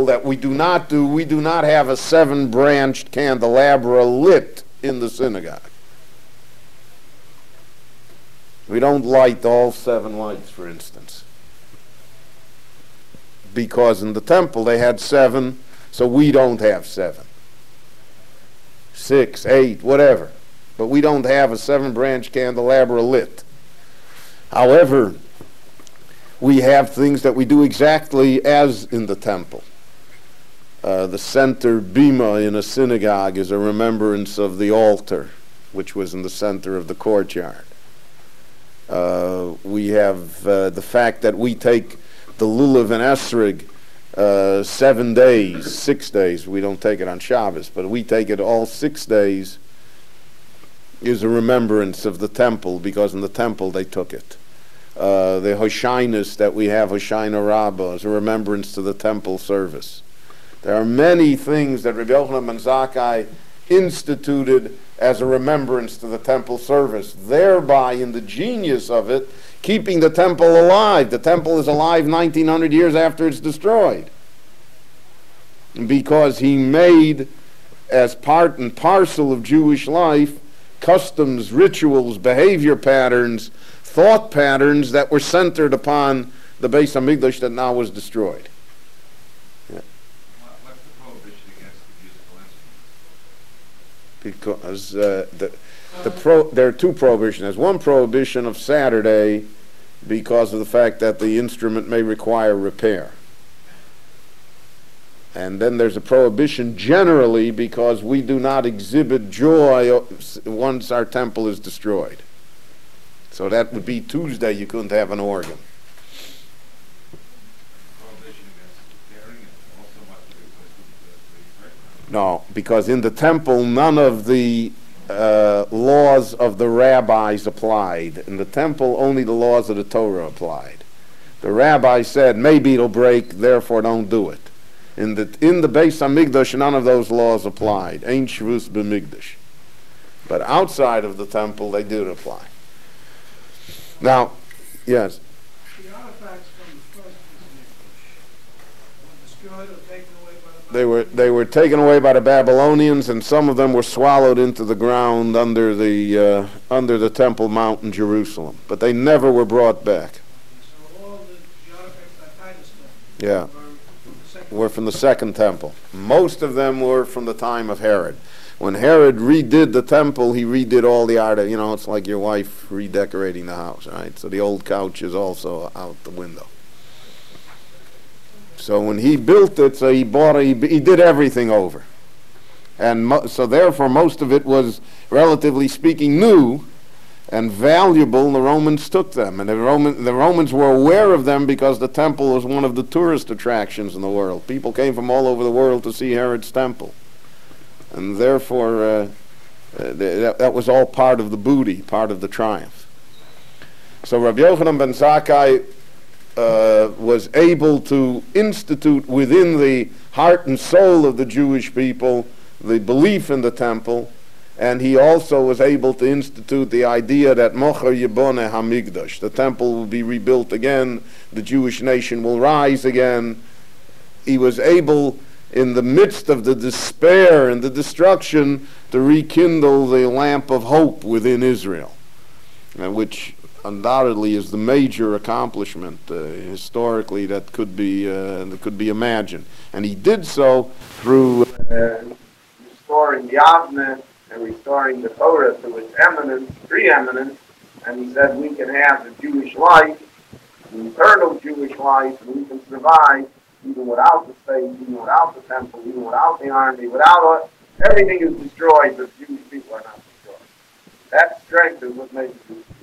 temple that we do not do, we do not have a 7-branched candelabra lit in the synagogue. We don't light all 7 lights, for instance. Because in the temple they had 7, so we don't have 7. 6, 8, whatever. But we don't have a 7-branch candelabra lit. However, we have things that we do exactly as in the temple. The center bima in a synagogue is a remembrance of the altar, which was in the center of the courtyard. We have the fact that we take the lulav and esrog 7 days, 6 days. We don't take it on Shabbos, but we take it all 6 days, is a remembrance of the temple, because in the temple they took it. The Hoshinus that we have, Hoshina Rabbah, is a remembrance to the temple service. There are many things that Rabbi Yochanan ben Zakkai instituted as a remembrance to the temple service, thereby, in the genius of it, keeping the temple alive. The temple is alive 1900 years after it's destroyed, because he made, as part and parcel of Jewish life, customs, rituals, behavior patterns, thought patterns that were centered upon the Beis HaMikdash that now was destroyed. Yeah. What's the prohibition against the musical instruments? Because there are 2 prohibitions. There's one prohibition of Saturday because of the fact that the instrument may require repair. And then there's a prohibition generally because we do not exhibit joy once our temple is destroyed. So that would be Tuesday, you couldn't have an organ. Prohibition against repairing it also must be with the No, because in the temple, none of the laws of the rabbis applied. In the temple, only the laws of the Torah applied. The rabbi said, maybe it'll break, therefore don't do it. In the Beis HaMikdash, none of those laws applied. Ein Shavus b'Mikdash. But outside of the temple, they did apply. Now, yes. The artifacts from the first Mikdash were destroyed or taken away by the They were taken away by the Babylonians, and some of them were swallowed into the ground under the Temple Mount in Jerusalem. But they never were brought back. So all the artifacts that Titus left Yeah, were from the second were from the Second Temple. Most of them were from the time of Herod. When Herod redid the temple, he redid all the art. You know, it's like your wife redecorating the house, right? So the old couch is also out the window. So when he built it, so he did everything over. And so therefore most of it was, relatively speaking, new and valuable, and the Romans took them. And the Romans were aware of them because the temple was one of the tourist attractions in the world. People came from all over the world to see Herod's temple. And therefore, that was all part of the booty, part of the triumph. So Rabbi Yochanan ben Zakkai was able to institute within the heart and soul of the Jewish people the belief in the temple, and he also was able to institute the idea that Mocher Yiboneh HaMikdash, the temple will be rebuilt again, the Jewish nation will rise again. He was able, in the midst of the despair and the destruction, to rekindle the lamp of hope within Israel, which undoubtedly is the major accomplishment historically that could be imagined. And he did so through restoring the Avneh and restoring the Torah to its eminence, preeminence, and he said we can have the Jewish life, the eternal Jewish life, and we can survive even without the state, even without the temple, even without the army, without us. Everything is destroyed, but Jewish people are not destroyed. That strength is what makes it